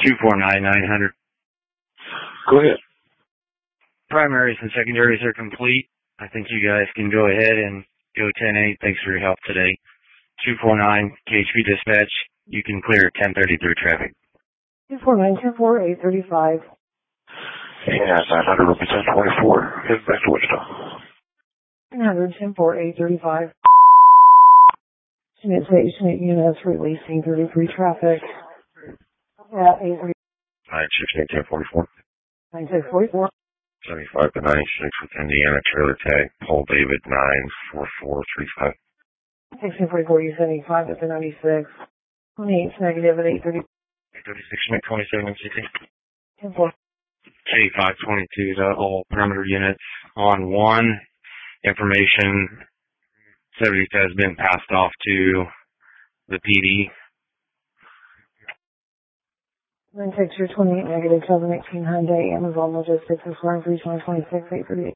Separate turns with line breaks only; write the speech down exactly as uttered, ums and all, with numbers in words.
two four nine nine hundred.
Go ahead.
Primaries and secondaries are complete. I think you guys can go ahead and go ten eight. Thanks for your help today. two four nine K H P dispatch. You can clear ten thirty-three traffic.
two four nine two four eight three five.
Yeah, nine hundred represent twenty-four. Heading back to Wichita.
nine hundred ten four eight three five. Unit station units releasing thirty-three traffic. Yeah, eight three.
nine six eight ten forty-four.
nine six forty-four.
seventy-five to ninety-six with Indiana trailer tag. Paul David nine four four three five.
sixteen forty-four, you seventy-five at the ninety-six. twenty-eight negative at eight thirty.
eight thirty-six, make twenty-seven sixty.
ten four.
K five twenty-two to all perimeter units on one. Information subject has been passed off to the P D.
nine six twenty-eight negative seven eighteen Hyundai Amazon Logistics is flying three twenty-six eight thirty-eight.